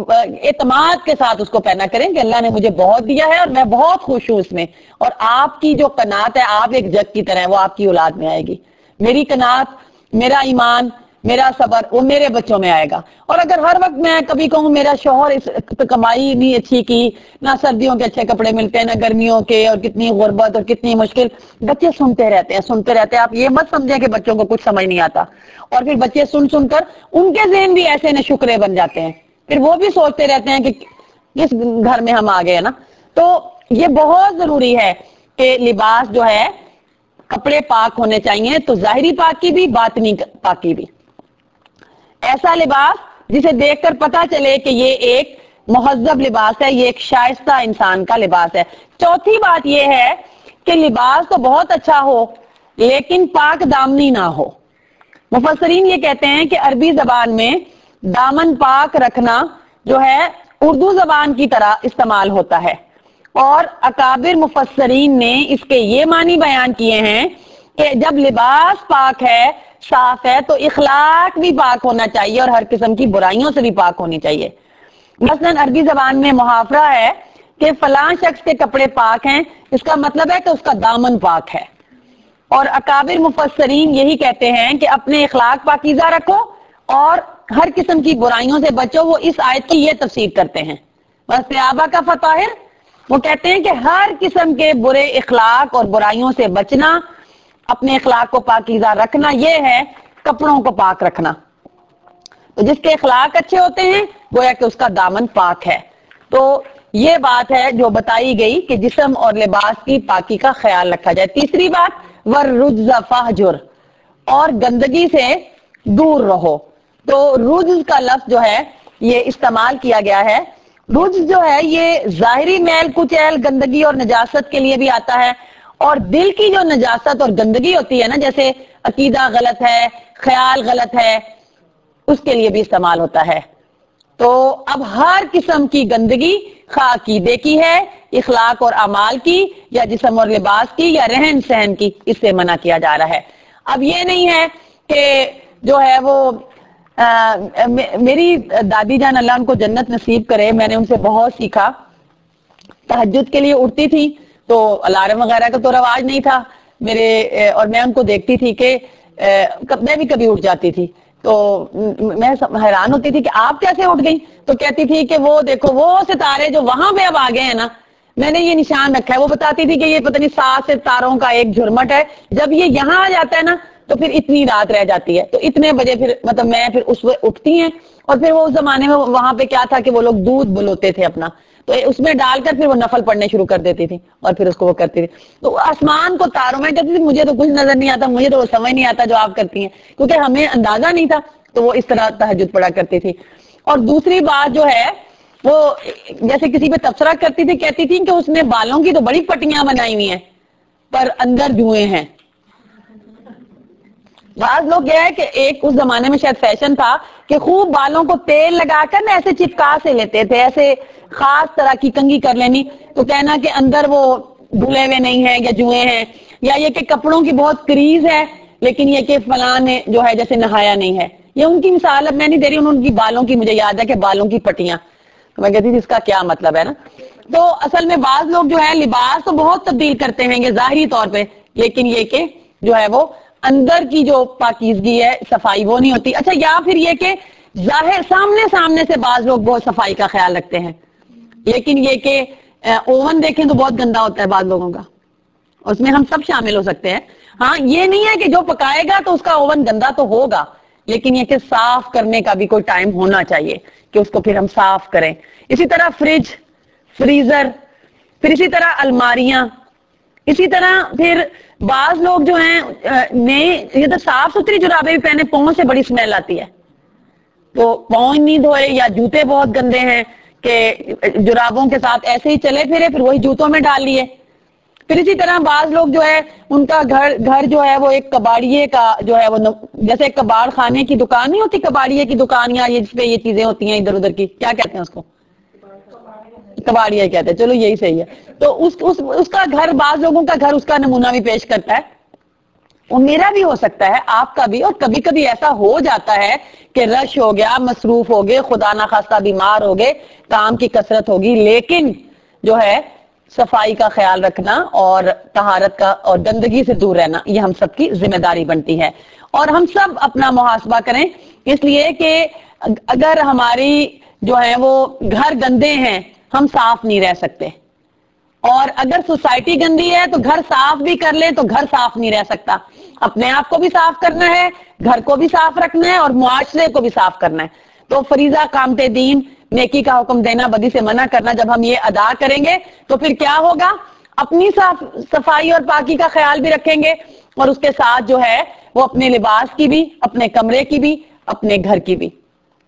اعتماد کے ساتھ اس کو پہنا کریں کہ اللہ نے مجھے بہت دیا ہے اور میں بہت خوش ہوں اس میں. اور آپ کی جو قناعت ہے، آپ ایک جگ کی طرح ہے، وہ آپ کی اولاد میں آئے گی. میری قناعت، میرا ایمان، میرا صبر وہ میرے بچوں میں آئے گا. اور اگر ہر وقت میں کبھی کہوں میرا شوہر اس کمائی نہیں اچھی کی، نہ سردیوں کے اچھے کپڑے ملتے ہیں نہ گرمیوں کے، اور کتنی غربت اور کتنی مشکل، بچے سنتے رہتے ہیں. آپ یہ مت سمجھیں کہ بچوں کو کچھ سمجھ نہیں آتا. اور پھر بچے سن کر ان کے ذہن بھی ایسے نشکرے بن جاتے ہیں، پھر وہ بھی سوچتے رہتے ہیں کہ کس گھر میں ہم آ گئے نا. تو یہ بہت ضروری ہے کہ لباس جو ہے کپڑے پاک ہونے چاہیے، تو ظاہری پاکی بھی باطنی پاکی بھی. ایسا لباس جسے دیکھ کر پتا چلے کہ یہ ایک مہذب لباس ہے، یہ ایک شائستہ انسان کا لباس ہے. چوتھی بات یہ ہے کہ لباس تو بہت اچھا ہو لیکن پاک دامنی نہ ہو. مفسرین یہ کہتے ہیں کہ عربی زبان میں دامن پاک رکھنا جو ہے اردو زبان کی طرح استعمال ہوتا ہے. اور اکابر مفسرین نے اس کے یہ معنی بیان کیے ہیں کہ جب لباس پاک ہے، صاف ہے، تو اخلاق بھی پاک ہونا چاہیے اور ہر قسم کی برائیوں سے بھی پاک ہونی چاہیے. مثلا عربی زبان میں محاورہ ہے کہ فلاں شخص کے کپڑے پاک ہیں، اس کا مطلب ہے کہ اس کا دامن پاک ہے. اور اکابر مفسرین یہی کہتے ہیں کہ اپنے اخلاق پاکیزہ رکھو اور ہر قسم کی برائیوں سے بچو. وہ اس آیت کی یہ تفسیر کرتے ہیں. بس صحابہ کا فطاہر وہ کہتے ہیں کہ ہر قسم کے برے اخلاق اور برائیوں سے بچنا، اپنے اخلاق کو پاکیزہ رکھنا، یہ ہے کپڑوں کو پاک رکھنا. تو جس کے اخلاق اچھے ہوتے ہیں گویا کہ اس کا دامن پاک ہے. تو یہ بات ہے جو بتائی گئی کہ جسم اور لباس کی پاکی کا خیال رکھا جائے. تیسری بات والرجز فاہجر، اور گندگی سے دور رہو. تو رجز کا لفظ جو ہے یہ استعمال کیا گیا ہے. رجز جو ہے یہ ظاہری میل کچیل گندگی اور نجاست کے لیے بھی آتا ہے، اور دل کی جو نجاست اور گندگی ہوتی ہے نا، جیسے عقیدہ غلط ہے، خیال غلط ہے، اس کے لیے بھی استعمال ہوتا ہے. تو اب ہر قسم کی گندگی، خواہ عقیدے کی ہے، اخلاق اور اعمال کی، یا جسم اور لباس کی، یا رہن سہن کی، اس سے منع کیا جا رہا ہے. اب یہ نہیں ہے کہ جو ہے وہ میری دادی جان اللہ ان کو جنت نصیب کرے، میں نے ان سے بہت سیکھا. تہجد کے لیے اٹھتی تھی تو الارم وغیرہ کا تو رواج نہیں تھا میرے، اور میں ان کو دیکھتی تھی کہ میں بھی کبھی اٹھ جاتی تھی تو میں حیران ہوتی تھی کہ آپ کیسے اٹھ گئی. تو کہتی تھی کہ وہ دیکھو وہ ستارے جو وہاں پہ اب آ گئے ہیں نا، میں نے یہ نشان رکھا ہے. وہ بتاتی تھی کہ یہ پتہ نہیں 7 ستاروں کا ایک جھرمٹ ہے، جب یہ یہاں آ جاتا ہے نا تو پھر اتنی رات رہ جاتی ہے. تو اتنے بجے پھر مطلب میں پھر اس وقت اٹھتی ہیں. اور پھر وہ اس زمانے میں وہاں پہ کیا تھا کہ وہ لوگ دودھ بلوتے تھے اپنا، تو اس میں ڈال کر پھر وہ نفل پڑھنے شروع کر دیتی تھی اور پھر اس کو وہ کرتی تھی. تو آسمان کو تاروں میں کہتی تھی مجھے تو کچھ نظر نہیں آتا، مجھے تو وہ سمجھ نہیں آتا جو آپ کرتی ہیں، کیونکہ ہمیں اندازہ نہیں تھا. تو وہ اس طرح تہجد پڑھا کرتی تھی. اور دوسری بات جو ہے وہ جیسے کسی پہ تبصرہ کرتی تھی، کہتی تھی کہ اس نے بالوں کی تو بڑی پٹیاں بنائی ہوئی ہیں پر اندر جوئیں ہیں. بعض لوگ یہ ہے کہ ایک اس زمانے میں شاید فیشن تھا کہ خوب بالوں کو تیل لگا کر نا ایسے چپکا سے لیتے تھے، ایسے خاص طرح کی کنگھی کر لینی، تو کہنا کہ اندر وہ دھلے ہوئے نہیں ہیں یا جوئیں ہیں. یا یہ کہ کپڑوں کی بہت کریز ہے لیکن یہ کہ فلاں نے جو ہے جیسے نہایا نہیں ہے. یہ ان کی مثال اب میں نہیں دے رہی، ان کی بالوں کی مجھے یاد ہے کہ بالوں کی پٹیاں، تو میں کہتی تھی اس کا کیا مطلب ہے نا. تو اصل میں بعض لوگ جو ہے لباس تو بہت تبدیل کرتے ہیں یہ ظاہری طور پہ، لیکن یہ کہ جو ہے وہ اندر کی جو پاکیزگی ہے صفائی وہ نہیں ہوتی. اچھا یا پھر یہ کہ ظاہر سامنے سے بعض لوگ بہت صفائی کا خیال رکھتے ہیں, لیکن یہ کہ اوون دیکھیں تو بہت گندا ہوتا ہے بعض لوگوں کا, اس میں ہم سب شامل ہو سکتے ہیں. ہاں یہ نہیں ہے کہ جو پکائے گا تو اس کا اوون گندا تو ہوگا, لیکن یہ کہ صاف کرنے کا بھی کوئی ٹائم ہونا چاہیے کہ اس کو پھر ہم صاف کریں. اسی طرح فریج, فریزر, پھر اسی طرح الماریاں, اسی طرح پھر بعض لوگ جو ہیں نئے یہ تو صاف ستھری جرابیں بھی پہنے, پاؤں سے بڑی اسمیل آتی ہے تو پاؤں نہیں دھوئے, یا جوتے بہت گندے ہیں کہ جرابوں کے ساتھ ایسے ہی چلے پھرے, پھر وہی جوتوں میں ڈال لیے. پھر اسی طرح بعض لوگ جو ہے ان کا گھر جو ہے وہ ایک کباڑیے کا جو ہے وہ جیسے ایک کباڑ خانے کی دکان نہیں ہوتی, کباڑیے کی دکان یا جس پہ یہ چیزیں ہوتی ہیں ادھر ادھر کی, کیا کہتے ہیں اس کو, کباڑیا کہتے ہیں, چلو یہی صحیح ہے. تو اس کا گھر, بعض لوگوں کا گھر اس کا نمونہ بھی پیش کرتا ہے. وہ میرا بھی ہو سکتا ہے, آپ کا بھی, اور کبھی کبھی ایسا ہو جاتا ہے کہ رش ہو گیا, مصروف ہو گئے, خدا نخواستہ بیمار ہو گئے, کام کی کثرت ہوگی, لیکن جو ہے صفائی کا خیال رکھنا اور طہارت کا اور گندگی سے دور رہنا یہ ہم سب کی ذمہ داری بنتی ہے. اور ہم سب اپنا محاسبہ کریں, اس لیے کہ اگر ہماری جو ہے وہ گھر گندے ہیں ہم صاف نہیں رہ سکتے, اور اگر سوسائٹی گندی ہے تو گھر صاف بھی کر لے تو گھر صاف نہیں رہ سکتا. اپنے آپ کو بھی صاف کرنا ہے, گھر کو بھی صاف رکھنا ہے, اور معاشرے کو بھی صاف کرنا ہے. تو فریضہ قامت دین, نیکی کا حکم دینا, بدی سے منع کرنا, جب ہم یہ ادا کریں گے تو پھر کیا ہوگا, اپنی صفائی اور پاکی کا خیال بھی رکھیں گے, اور اس کے ساتھ جو ہے وہ اپنے لباس کی بھی, اپنے کمرے کی بھی, اپنے گھر کی بھی.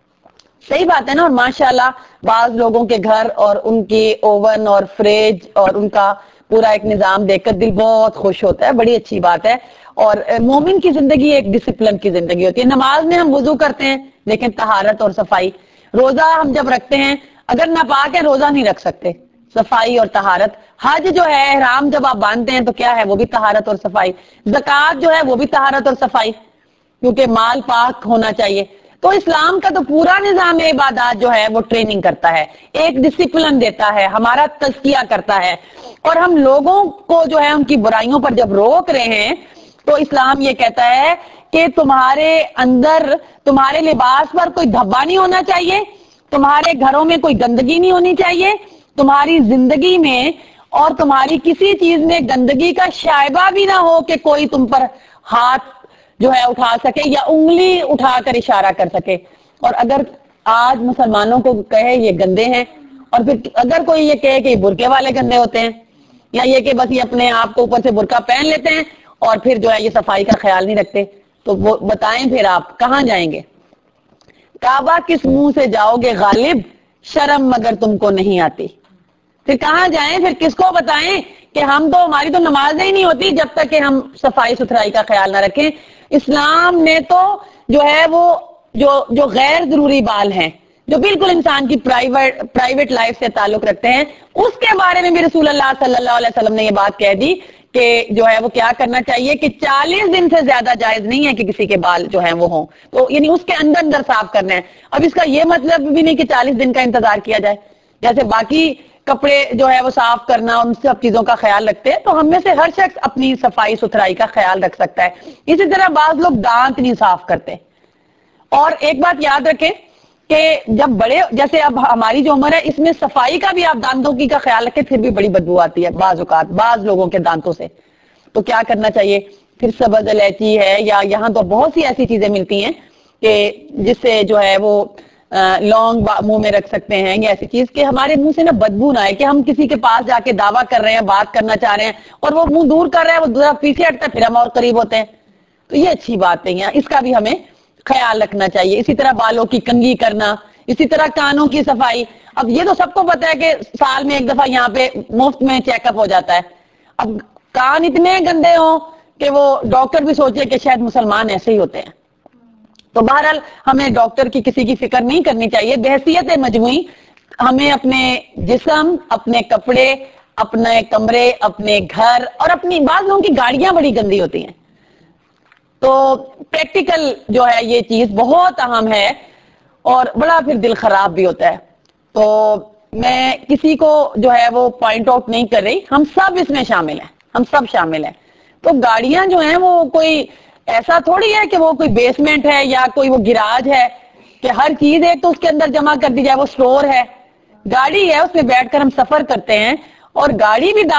صحیح بات ہے نا. اور ماشاءاللہ بعض لوگوں کے گھر اور ان کی اوون اور فریج اور ان کا پورا ایک نظام دیکھ کر دل بہت خوش ہوتا ہے, بڑی اچھی بات ہے. اور مومن کی زندگی ایک ڈسپلن کی زندگی ہوتی ہے. نماز میں ہم وضو کرتے ہیں لیکن طہارت اور صفائی, روزہ ہم جب رکھتے ہیں اگر ناپاک ہے روزہ نہیں رکھ سکتے, صفائی اور طہارت. حج جو ہے احرام جب آپ باندھتے ہیں تو کیا ہے, وہ بھی طہارت اور صفائی. زکوٰۃ جو ہے وہ بھی طہارت اور صفائی, کیونکہ مال پاک ہونا چاہیے. تو اسلام کا تو پورا نظام عبادات جو ہے وہ ٹریننگ کرتا ہے, ایک ڈسپلن دیتا ہے, ہمارا تزکیہ کرتا ہے. اور ہم لوگوں کو جو ہے ان کی برائیوں پر جب روک رہے ہیں تو اسلام یہ کہتا ہے کہ تمہارے اندر, تمہارے لباس پر کوئی دھبا نہیں ہونا چاہیے, تمہارے گھروں میں کوئی گندگی نہیں ہونی چاہیے, تمہاری زندگی میں اور تمہاری کسی چیز میں گندگی کا شائبہ بھی نہ ہو کہ کوئی تم پر ہاتھ جو ہے اٹھا سکے یا انگلی اٹھا کر اشارہ کر سکے. اور اگر آج مسلمانوں کو کہے یہ گندے ہیں, اور پھر اگر کوئی یہ کہے کہ یہ برقعے والے گندے ہوتے ہیں, یا یہ کہ بس یہ اپنے آپ کو اوپر سے برقع پہن لیتے ہیں اور پھر جو ہے یہ صفائی کا خیال نہیں رکھتے, تو وہ بتائیں پھر آپ کہاں جائیں گے. کعبہ کس منہ سے جاؤ گے غالب, شرم مگر تم کو نہیں آتی. پھر کہاں جائیں, پھر کس کو بتائیں کہ ہم تو, ہماری تو نمازیں ہی نہیں ہوتی جب تک کہ ہم صفائی ستھرائی کا خیال نہ رکھیں. اسلام نے تو جو ہے وہ جو غیر ضروری بال ہیں, جو بالکل انسان کی پرائیویٹ لائف سے تعلق رکھتے ہیں, اس کے بارے میں بھی رسول اللہ صلی اللہ علیہ وسلم نے یہ بات کہہ دی کہ جو ہے وہ کیا کرنا چاہیے کہ 40 دن سے زیادہ جائز نہیں ہے کہ کسی کے بال جو ہیں وہ ہوں, تو یعنی اس کے اندر صاف کرنا ہے. اب اس کا یہ مطلب بھی نہیں کہ 40 دن کا انتظار کیا جائے, جیسے باقی کپڑے جو ہے وہ صاف کرنا, ان سب چیزوں کا خیال رکھتے ہیں, تو ہم میں سے ہر شخص اپنی صفائی ستھرائی کا خیال رکھ سکتا ہے. اسی طرح بعض لوگ دانت نہیں صاف کرتے. اور ایک بات یاد رکھیں کہ جب بڑے, جیسے اب ہماری جو عمر ہے اس میں صفائی کا بھی آپ دانتوں کی کا خیال رکھیں, پھر بھی بڑی بدبو آتی ہے بعض اوقات بعض لوگوں کے دانتوں سے. تو کیا کرنا چاہیے, پھر سبز الائچی ہے, یا یہاں تو بہت سی ایسی چیزیں ملتی ہیں کہ جس سے جو ہے وہ لونگ منہ میں رکھ سکتے ہیں, یا ایسی چیز کہ ہمارے منہ سے نا بدبو نہ آئے, کہ ہم کسی کے پاس جا کے دعویٰ کر رہے ہیں, بات کرنا چاہ رہے ہیں, اور وہ منہ دور کر رہے ہیں, وہ دوسرا پیچھے ہٹتا ہے, پھر ہم اور قریب ہوتے ہیں. تو یہ اچھی بات نہیں ہے, اس کا بھی ہمیں خیال رکھنا چاہیے. اسی طرح بالوں کی کنگھی کرنا, اسی طرح کانوں کی صفائی. اب یہ تو سب کو پتا ہے کہ سال میں ایک دفعہ یہاں پہ مفت میں چیک اپ ہو جاتا ہے. اب کان اتنے گندے ہوں کہ وہ ڈاکٹر بھی سوچے کہ شاید مسلمان ایسے ہی ہوتے ہیں. تو بہرحال ہمیں ڈاکٹر کی کسی کی فکر نہیں کرنی چاہیے. بحیثیت مجموعی ہمیں اپنے جسم, اپنے کپڑے, اپنے کمرے, اپنے گھر, اور اپنی, بعض لوگوں کی گاڑیاں بڑی گندی ہوتی ہیں, تو پریکٹیکل جو ہے یہ چیز بہت اہم ہے, اور بڑا پھر دل خراب بھی ہوتا ہے. تو میں کسی کو جو ہے وہ پوائنٹ آؤٹ نہیں کر رہی, ہم سب اس میں شامل ہیں, ہم سب شامل ہیں. تو گاڑیاں جو ہیں وہ کوئی ایسا تھوڑی ہے کہ وہ کوئی بیسمنٹ ہے یا کوئی وہ گراج ہے کہ ہر چیز ایک تو اس کے اندر جمع کر دی جائے، وہ سٹور ہے. گاڑی ہے، اس میں بیٹھ کر ہم سفر کرتے ہیں، اور گاڑی بھی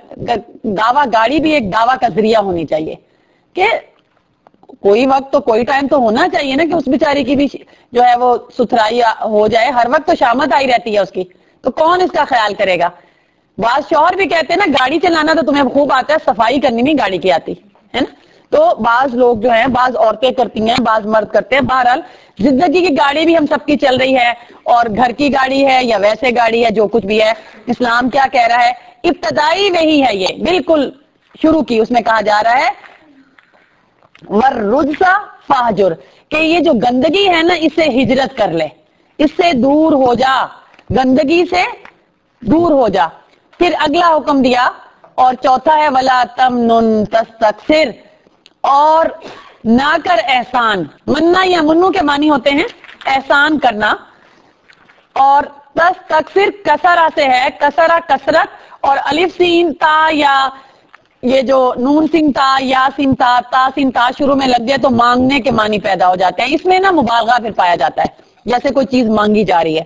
گاڑی بھی ایک دعویٰ کا ذریعہ ہونی چاہیے کہ کوئی وقت تو کوئی ٹائم تو ہونا چاہیے نا کہ اس بیچاری کی بھی جو ہے وہ ستھرائی ہو جائے. ہر وقت تو شامت آئی رہتی ہے اس کی، تو کون اس کا خیال کرے گا؟ بعض شوہر بھی کہتے ہیں نا گاڑی چلانا تو تمہیں خوب آتا ہے، صفائی کرنی نہیں گاڑی کی آتی ہے نا. تو بعض لوگ جو ہیں، بعض عورتیں کرتی ہیں، بعض مرد کرتے ہیں. بہرحال زندگی کی گاڑی بھی ہم سب کی چل رہی ہے، اور گھر کی گاڑی ہے یا ویسے گاڑی ہے، جو کچھ بھی ہے. اسلام کیا کہہ رہا ہے؟ ابتدائی نہیں ہے یہ، بالکل شروع کی اس میں کہا جا رہا ہے وَالرُّجْسَ فَاہْجُرْ، کہ یہ جو گندگی ہے نا اس سے ہجرت کر لے، اس سے دور ہو جا، گندگی سے دور ہو جا. پھر اگلا حکم دیا اور چوتھا ہے وَلَا تَمْنُن تَسْتَكْثِرْ، اور نہ کر احسان. مننا یا منو کے معنی ہوتے ہیں احسان کرنا. اور تستکثر کسرہ سے ہے، کسرہ کثرت، اور الف سین تا یا یہ جو نون سین تا یا سین تا سین تا شروع میں لگ جائے تو مانگنے کے معنی پیدا ہو جاتے ہیں. اس میں نا مبالغہ پھر پایا جاتا ہے، جیسے کوئی چیز مانگی جا رہی ہے.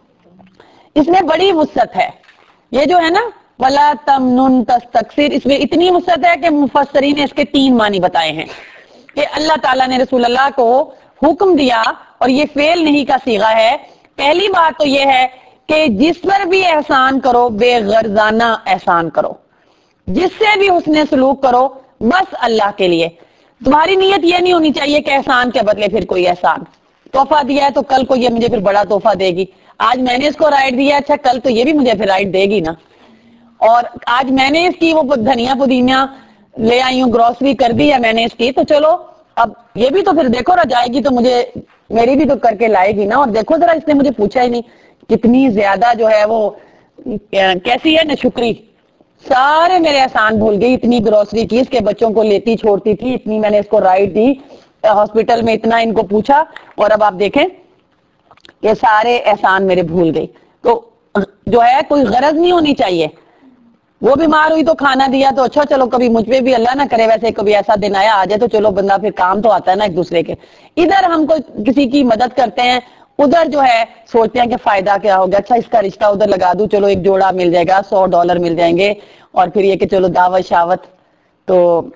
اس میں بڑی وسعت ہے، یہ جو ہے نا وَلَا تَمْنُن تَسْتَكْثِرْ، اس میں اتنی وسعت ہے کہ مفسرین نے اس کے 3 معنی بتائے ہیں کہ اللہ تعالیٰ نے رسول اللہ کو حکم دیا، اور یہ فعل نہیں کا صیغہ ہے. پہلی بات تو یہ ہے کہ جس پر بھی احسان کرو بے غرضانہ احسان کرو، جس سے بھی حسن سلوک کرو بس اللہ کے لیے. تمہاری نیت یہ نہیں ہونی چاہیے کہ احسان کے بدلے پھر کوئی احسان. تحفہ دیا ہے تو کل کو یہ مجھے پھر بڑا تحفہ دے گی. آج میں نے اس کو رائٹ دیا، اچھا کل تو یہ بھی مجھے پھر رائٹ دے گی نا. اور آج میں نے اس کی وہ دھنیا پودینہ لے آئی ہوں، گروسری کر دی ہے میں نے اس کی، تو چلو اب یہ بھی تو پھر دیکھو رہ جائے گی تو مجھے میری بھی تو کر کے لائے گی نا. اور دیکھو ذرا اس نے مجھے پوچھا ہی نہیں، کتنی زیادہ جو ہے وہ کیسی ہے نا شکری. سارے میرے احسان بھول گئی. اتنی گروسری کی، اس کے بچوں کو لیتی چھوڑتی تھی، اتنی میں نے اس کو رائٹ دی، ہاسپٹل میں اتنا ان کو پوچھا، اور اب آپ دیکھیں کہ سارے احسان میرے بھول گئی. تو جو ہے کوئی غرض نہیں ہونی چاہیے. وہ بیمار ہوئی تو کھانا دیا تو اچھا چلو کبھی مجھ پہ بھی اللہ نہ کرے ویسے کبھی ایسا دن آیا آ جائے تو چلو بندہ پھر کام تو آتا ہے نا ایک دوسرے کے. ادھر ہم کوئی کسی کی مدد کرتے ہیں، ادھر جو ہے سوچتے ہیں کہ فائدہ کیا ہوگا، اچھا اس کا رشتہ ادھر لگا دوں، چلو ایک جوڑا مل جائے گا، $100 مل جائیں گے، اور پھر یہ کہ چلو دعوت شاوت. تو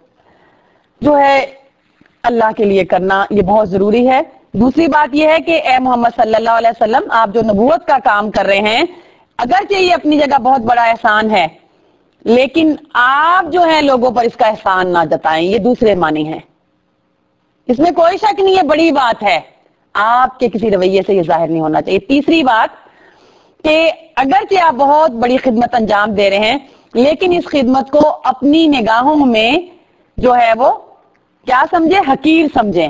جو ہے اللہ کے لیے کرنا یہ بہت ضروری ہے. دوسری بات یہ ہے کہ اے محمد صلی اللہ علیہ وسلم، آپ جو نبوت کا کام کر رہے ہیں، اگرچہ یہ اپنی جگہ بہت بڑا احسان ہے، لیکن آپ جو ہے لوگوں پر اس کا احسان نہ جتائیں. یہ دوسرے معنی ہیں، اس میں کوئی شک نہیں ہے، بڑی بات ہے. آپ کے کسی رویے سے یہ ظاہر نہیں ہونا چاہیے. تیسری بات کہ اگرچہ آپ بہت بڑی خدمت انجام دے رہے ہیں، لیکن اس خدمت کو اپنی نگاہوں میں جو ہے وہ کیا سمجھے؟ حقیر سمجھیں.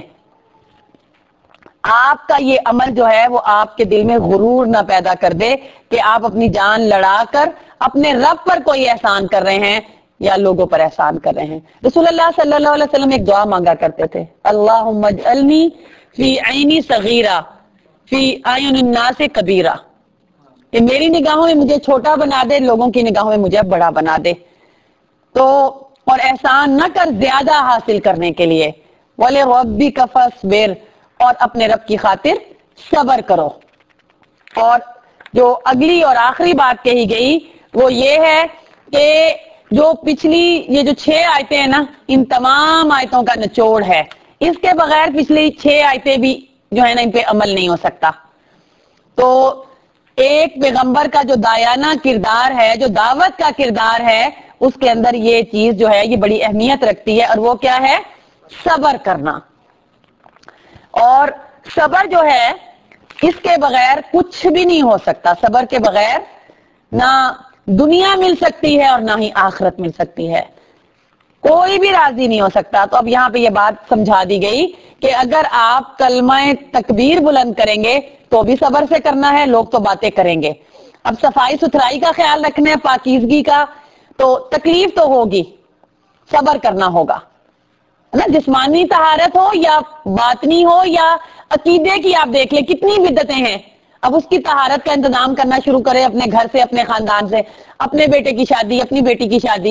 آپ کا یہ عمل جو ہے وہ آپ کے دل میں غرور نہ پیدا کر دے کہ آپ اپنی جان لڑا کر اپنے رب پر کوئی احسان کر رہے ہیں یا لوگوں پر احسان کر رہے ہیں. رسول اللہ صلی اللہ علیہ وسلم ایک دعا مانگا کرتے تھے، اللہم اجعلنی فی عینی صغیرہ فی اعین الناس کبیرہ، کہ میری نگاہوں میں مجھے چھوٹا بنا دے، لوگوں کی نگاہوں میں مجھے بڑا بنا دے. تو اور احسان نہ کر زیادہ حاصل کرنے کے لیے، وَلِرَبِّكَ فَاصْبِرْ، اور اپنے رب کی خاطر صبر کرو. اور جو اگلی اور آخری بات کہی گئی وہ یہ ہے کہ جو پچھلی یہ جو 6 آیتیں ہیں نا، ان تمام آیتوں کا نچوڑ ہے. اس کے بغیر پچھلی 6 آیتیں بھی جو ہے نا ان پہ عمل نہیں ہو سکتا. تو ایک پیغمبر کا جو دایانہ کردار ہے، جو دعوت کا کردار ہے، اس کے اندر یہ چیز جو ہے یہ بڑی اہمیت رکھتی ہے، اور وہ کیا ہے؟ صبر کرنا. اور صبر جو ہے اس کے بغیر کچھ بھی نہیں ہو سکتا. صبر کے بغیر نہ دنیا مل سکتی ہے اور نہ ہی آخرت مل سکتی ہے. کوئی بھی راضی نہیں ہو سکتا. تو اب یہاں پہ یہ بات سمجھا دی گئی کہ اگر آپ کلمہ تکبیر بلند کریں گے تو بھی صبر سے کرنا ہے، لوگ تو باتیں کریں گے. اب صفائی ستھرائی کا خیال رکھنا ہے، پاکیزگی کا، تو تکلیف تو ہوگی، صبر کرنا ہوگا نا. جسمانی طہارت ہو یا باطنی ہو یا عقیدے کی، آپ دیکھ لیں کتنی بدعتیں ہیں. اب اس کی طہارت کا انتظام کرنا شروع کریں اپنے گھر سے، اپنے خاندان سے، اپنے بیٹے کی شادی، اپنی بیٹی کی شادی،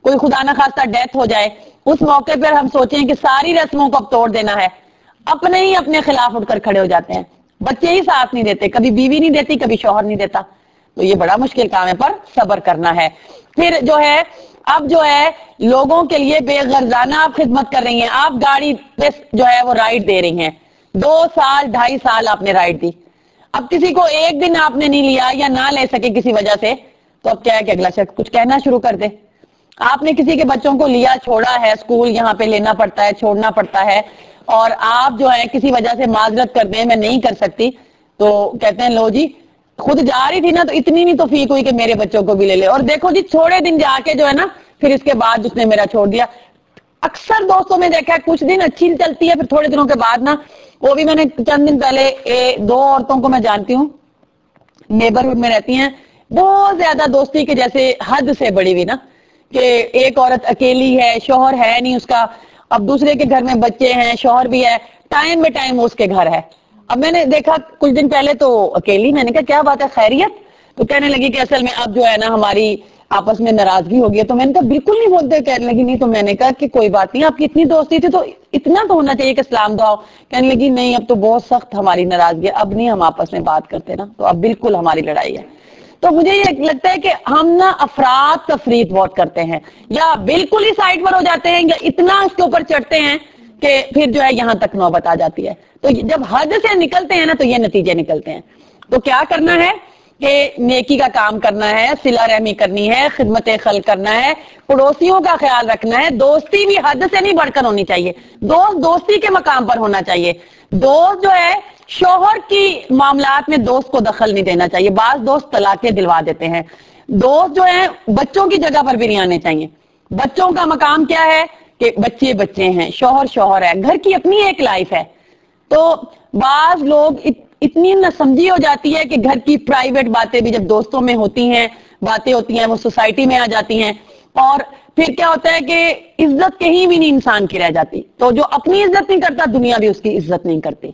کوئی خدا نہ خواستہ ڈیتھ ہو جائے، اس موقع پر ہم سوچیں کہ ساری رسموں کو اب توڑ دینا ہے، اپنے ہی اپنے خلاف اٹھ کر کھڑے ہو جاتے ہیں، بچے ہی ساتھ نہیں دیتے، کبھی بیوی نہیں دیتی، کبھی شوہر نہیں دیتا، تو یہ بڑا مشکل کام ہے، پر صبر کرنا ہے۔ پھر جو ہے اب جو ہے لوگوں کے لیے بے غرضانہ آپ خدمت کر رہی ہیں، آپ گاڑی پہ جو ہے وہ رائڈ دے رہی ہیں، 2 سال 2.5 سال آپ نے رائڈ دی، اب کسی کو ایک دن آپ نے نہیں لیا یا نہ لے سکے کسی وجہ سے، تو اب کیا ہے کہ اگلا شخص کچھ کہنا شروع کر دے۔ آپ نے کسی کے بچوں کو لیا، چھوڑا ہے، اسکول یہاں پہ لینا پڑتا ہے، چھوڑنا پڑتا ہے، اور آپ جو ہے کسی وجہ سے معذرت کر دیں میں نہیں کر سکتی، تو کہتے ہیں لو جی خود جا رہی تھی نا تو اتنی نہیں توفیق ہوئی کہ میرے بچوں کو بھی لے لے، اور دیکھو جی چھوڑے دن جا کے جو ہے نا پھر اس کے بعد اس نے میرا چھوڑ دیا۔ اکثر دوستوں میں دیکھا ہے کچھ دن اچھی چلتی ہے، پھر تھوڑے دنوں کے بعد نا، وہ بھی میں نے چند دن پہلے 2 عورتوں کو میں جانتی ہوں، نیبرہڈ میں رہتی ہیں، بہت زیادہ دوستی کے جیسے حد سے بڑی ہوئی نا، کہ ایک عورت اکیلی ہے، شوہر ہے نہیں اس کا، اب دوسرے کے گھر میں بچے ہیں، شوہر بھی ہے، ٹائم بے ٹائم اس کے گھر ہے۔ اب میں نے دیکھا کچھ دن پہلے تو اکیلی، میں نے کہا کیا بات ہے خیریت؟ تو کہنے لگی کہ اصل میں اب جو ہے نا ہماری آپس میں ناراضگی ہو گئی ہے، تو میں نے کہا بالکل نہیں بولتے، کہنے لگی نہیں، تو میں نے کہا کہ کوئی بات نہیں، آپ کی اتنی دوستی تھی تو اتنا تو ہونا چاہیے کہ سلام دعا ہو، کہنے لگی نہیں اب تو بہت سخت ہماری ناراضگی ہے، اب نہیں ہم آپس میں بات کرتے نا، تو اب بالکل ہماری لڑائی ہے۔ تو مجھے یہ لگتا ہے کہ ہم نا افراد تفرید بہت کرتے ہیں، یا بالکل ہی سائڈ پر ہو جاتے ہیں، یا اتنا اس کے اوپر چڑھتے ہیں کہ پھر جو ہے یہاں تک نوبت آ جاتی ہے۔ تو جب حد سے نکلتے ہیں نا تو یہ نتیجے نکلتے ہیں۔ تو کیا کرنا ہے کہ نیکی کا کام کرنا ہے، صلہ رحمی کرنی ہے، خدمت خلق کرنا ہے، پڑوسیوں کا خیال رکھنا ہے، دوستی بھی حد سے نہیں بڑھ کر ہونی چاہیے، دوست دوستی کے مقام پر ہونا چاہیے، دوست جو ہے شوہر کی معاملات میں دوست کو دخل نہیں دینا چاہیے، بعض دوست طلاقیں دلوا دیتے ہیں، دوست جو ہیں بچوں کی جگہ پر بھی نہیں آنے چاہیے، بچوں کا مقام کیا ہے کہ بچے بچے ہیں، شوہر شوہر ہے، گھر کی اپنی ایک لائف ہے۔ تو بعض لوگ اتنی نہ سمجھی ہو جاتی ہے کہ گھر کی پرائیویٹ باتیں بھی جب دوستوں میں ہوتی ہیں، باتیں ہوتی ہیں وہ سوسائٹی میں آ جاتی ہیں، اور پھر کیا ہوتا ہے کہ عزت کہیں بھی نہیں انسان کی رہ جاتی، تو جو اپنی عزت نہیں کرتا دنیا بھی اس کی عزت نہیں کرتی۔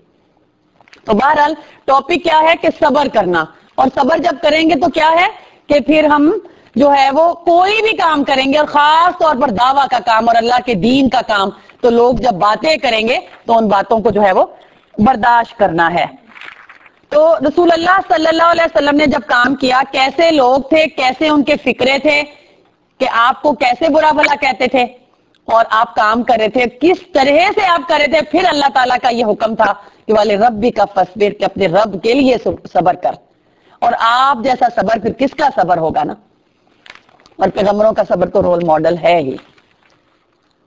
تو بہرحال ٹاپک کیا ہے کہ صبر کرنا، اور صبر جب کریں گے تو کیا ہے کہ پھر ہم جو ہے وہ کوئی بھی کام کریں گے، اور خاص طور پر دعویٰ کا کام اور اللہ کے دین کا کام، تو لوگ جب باتیں کریں گے تو ان باتوں کو جو ہے وہ برداشت کرنا ہے۔ تو رسول اللہ صلی اللہ علیہ وسلم نے جب کام کیا، کیسے لوگ تھے، کیسے ان کے فکرے تھے، کہ آپ کو کیسے برا بھلا کہتے تھے، اور آپ کام کر رہے تھے کس طرح سے آپ کر رہے تھے، پھر اللہ تعالیٰ کا یہ حکم تھا کہ والے ربی کا فصبر، کہ اپنے رب کے لیے صبر کر، اور آپ جیسا صبر پھر کس کا صبر ہوگا نا، اور پیغمبروں کا صبر تو رول ماڈل ہے ہی۔